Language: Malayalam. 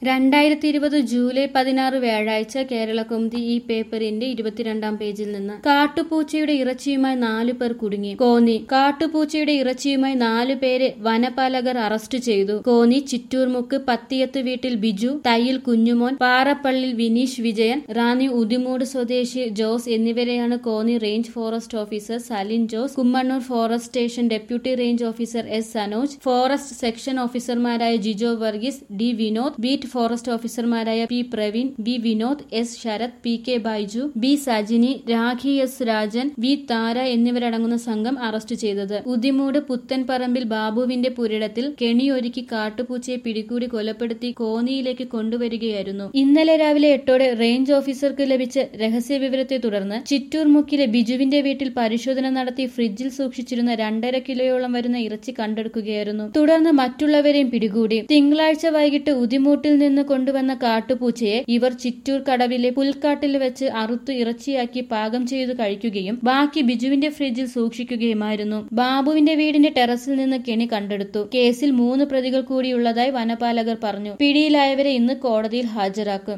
2020 ജൂലൈ 16 വ്യാഴാഴ്ച കേരളകൗമുദി ഈ പേപ്പറിന്റെ 22-ാം പേജിൽ നിന്ന്. കാട്ടുപൂച്ചയുടെ ഇറച്ചിയുമായി 4 പേർ കുടുങ്ങി. കോന്നി. കാട്ടുപൂച്ചയുടെ ഇറച്ചിയുമായി 4 പേരെ വനപാലകർ അറസ്റ്റ് ചെയ്തു. കോന്നി ചിറ്റൂർമുക്ക് പത്തിയത്ത് വീട്ടിൽ ബിജു, തയ്യിൽ കുഞ്ഞുമോൻ, പാറപ്പള്ളിൽ വിനീഷ് വിജയൻ, റാന്നി ഉദിമൂട് സ്വദേശി ജോസ് എന്നിവരെയാണ് Konni range forest officer Salin Jose, Kummannoor forest station deputy range officer S Sanoj, forest section ഓഫീസർമാരായ Jijo Varghese, D Vinod, beat forest ഓഫീസർമാരായ P Praveen, B Vinod, S Sharath, P K Baiju, B Sajini, Rakhi S Rajan, V Thara എന്നിവരടങ്ങുന്ന സംഘം അറസ്റ്റ് ചെയ്തത്. ഉദിമൂട് പുത്തൻപറമ്പിൽ ബാബുവിന്റെ പുരയിടത്തിൽ കെണിയൊരുക്കി കാട്ടുപൂച്ചയെ പിടികൂടി കൊലപ്പെടുത്തി കോന്നിയിലേക്ക് കൊണ്ടുവരികയായിരുന്നു. ഇന്നലെ രാവിലെ 8ഓടെ റേഞ്ച് ഓഫീസർക്ക് ലഭിച്ച രഹസ്യവിവരത്തെ തുടർന്ന് ചിറ്റൂർമുക്കിലെ ബിജുവിന്റെ വീട്ടിൽ പരിശോധന നടത്തി ഫ്രിഡ്ജിൽ സൂക്ഷിച്ചിരുന്ന 2.5 കിലോയോളം വരുന്ന ഇറച്ചി കണ്ടെടുക്കുകയായിരുന്നു. തുടർന്ന് മറ്റുള്ളവരെയും പിടികൂടി. തിങ്കളാഴ്ച വൈകിട്ട് ഉദിമൂട്ടിൽ നിന്ന് കൊണ്ടുവന്ന കാട്ടുപൂച്ചയെ ഇവർ ചിറ്റൂർ കടവിലെ പുൽക്കാട്ടിൽ വെച്ച് അറുത്തു ഇറച്ചിയാക്കി പാകം ചെയ്തു കഴിക്കുകയും ബാക്കി ബിജുവിന്റെ ഫ്രിഡ്ജിൽ സൂക്ഷിക്കുകയുമായിരുന്നു. ബാബുവിന്റെ വീടിന്റെ ടെറസിൽ നിന്ന് കെണി കണ്ടെടുത്തു. കേസിൽ 3 പ്രതികൾ കൂടിയുള്ളതായി വനപാലകർ പറഞ്ഞു. പിടിയിലായവരെ ഇന്ന് കോടതിയിൽ ഹാജരാക്കും.